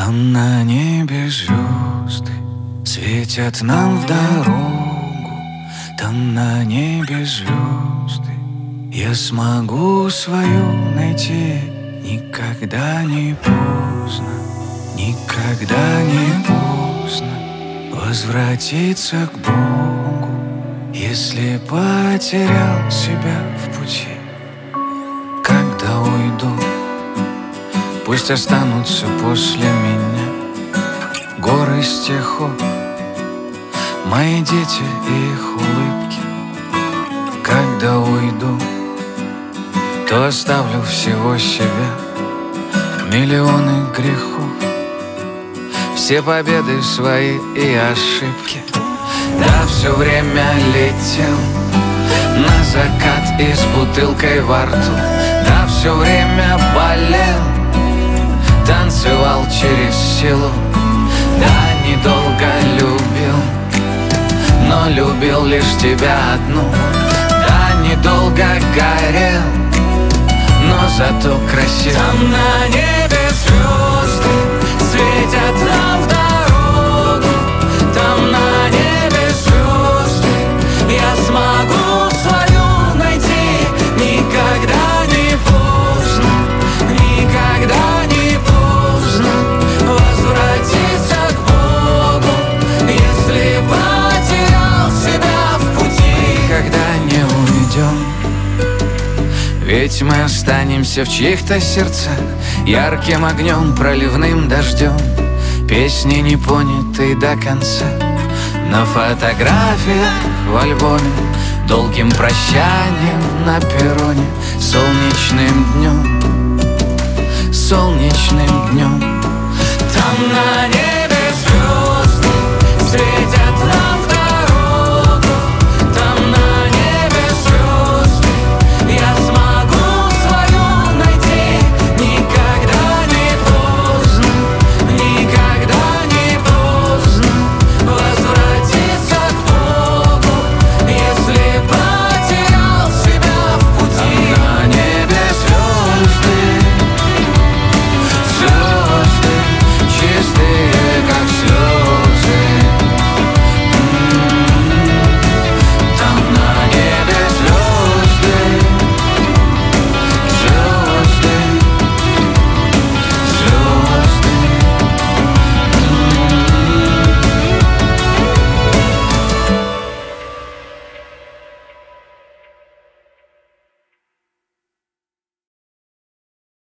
Там на небе звезды светят нам в дорогу. Там на небе звезды я смогу свою найти. Никогда не поздно, никогда не поздно возвратиться к Богу, если потерял себя в пути. Когда уйду, пусть останутся после меня горы стихов, мои дети и их улыбки. Когда уйду, то оставлю всего себя миллионы грехов, все победы свои и ошибки. Да, все время летел на закат и с бутылкой во рту. Да, все время болел, танцевал через силу. Да, недолго любил, но любил лишь тебя одну. Да, недолго горел, но зато красив. Там на небе звезды светят нам в дорогу. Там на небе звезды я смогу свою найти. Никогда не поздно, никогда не поздно возвратиться к Богу, если потерял себя в пути. Когда не уйдем, ведь мы останемся в чьих-то сердцах ярким огнем, проливным дождем, песни не понятой до конца. На фотографиях в альбоме, долгим прощанием на перроне, солнечным днем, солнечным днем.